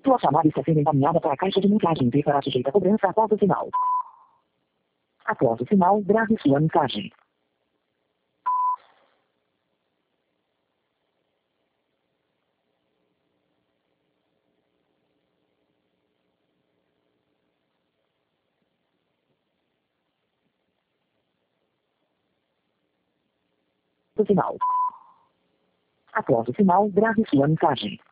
Sua chamada está sendo encaminhada para a caixa de mensagem e será sujeita a cobrança após o sinal. Após o sinal, grave sua mensagem. O sinal. Após o sinal, grave sua mensagem.